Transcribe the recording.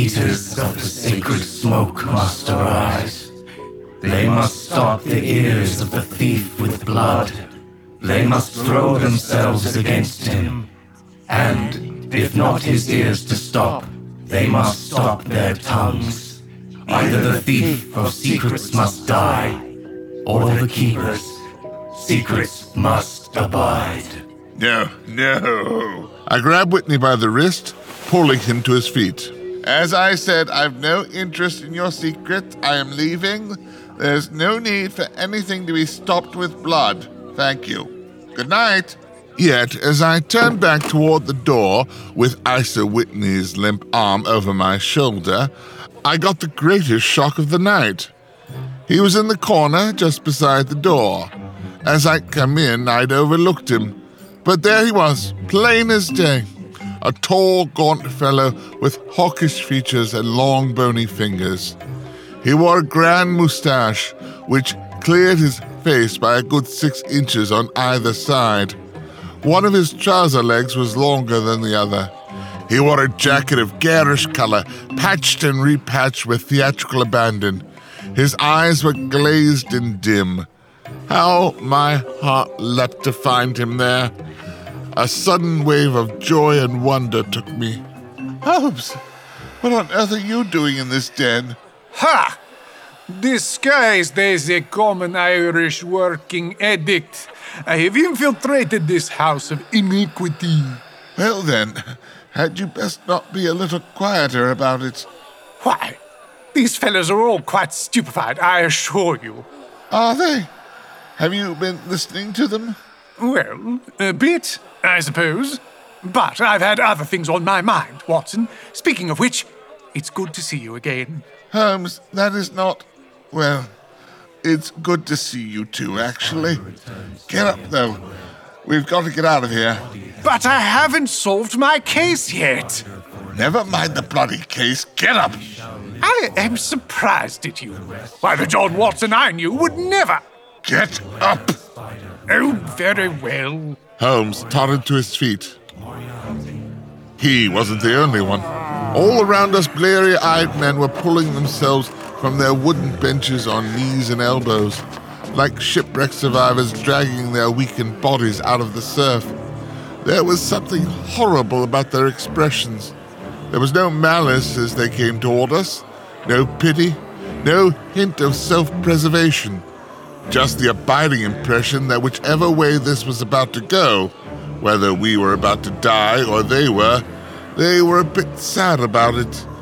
eaters of the sacred smoke must arise. They must stop the ears of the thief with blood. They must throw themselves against him. And, if not his ears to stop, they must stop their tongues. Either the thief of secrets must die, or the keepers. Secrets must abide. No. I grab Whitney by the wrist, pulling him to his feet. As I said, I've no interest in your secret. I am leaving. There's no need for anything to be stopped with blood. Thank you. Good night. Yet, as I turned back toward the door, with Isa Whitney's limp arm over my shoulder, I got the greatest shock of the night. He was in the corner just beside the door. As I'd come in, I'd overlooked him. But there he was, plain as day. A tall, gaunt fellow with hawkish features and long, bony fingers. He wore a grand moustache, which cleared his face by a good 6 inches on either side. One of his trouser legs was longer than the other. He wore a jacket of garish color, patched and repatched with theatrical abandon. His eyes were glazed and dim. How my heart leapt to find him there. A sudden wave of joy and wonder took me. Holmes, what on earth are you doing in this den? Ha! Disguised as a common Irish working addict, I have infiltrated this house of iniquity. Well then, had you best not be a little quieter about it? Why? These fellows are all quite stupefied, I assure you. Are they? Have you been listening to them? Well, a bit, I suppose. But I've had other things on my mind, Watson. Speaking of which, it's good to see you again. Holmes, that is not... Well, it's good to see you too, actually. Get up, though. We've got to get out of here. But I haven't solved my case yet. Never mind the bloody case. Get up! I am surprised at you. Why, the John Watson I knew would never... Get up! Oh, very well. Holmes tottered to his feet. He wasn't the only one. All around us, bleary-eyed men were pulling themselves from their wooden benches on knees and elbows, like shipwreck survivors dragging their weakened bodies out of the surf. There was something horrible about their expressions. There was no malice as they came toward us, no pity, no hint of self-preservation. Just the abiding impression that whichever way this was about to go, whether we were about to die or they were a bit sad about it.